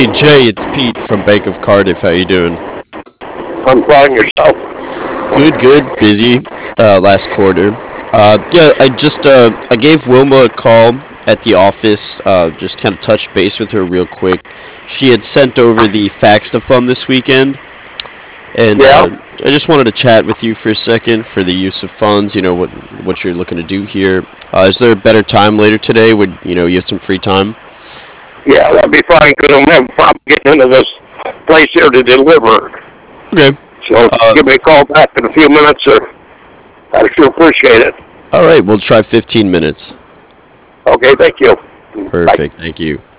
Hey Jay, it's Pete from Bank of Cardiff. How you doing? I'm fine yourself. Good, good. Busy. Last quarter. Yeah, I gave Wilma a call at the office. Just kind of touched base with her real quick. She had sent over the FAFSA fund this weekend, and Yeah, I just wanted to chat with you for a second for the use of funds. You know what you're looking to do here. Is there a better time later today? Would you have some free time? yeah, that'd be fine because I'm having a problem getting into this place here to deliver. Okay. So Uh, give me a call back in a few minutes, or I'd sure appreciate it. all right. We'll try 15 minutes. Okay, thank you. Bye. Perfect. Thank you.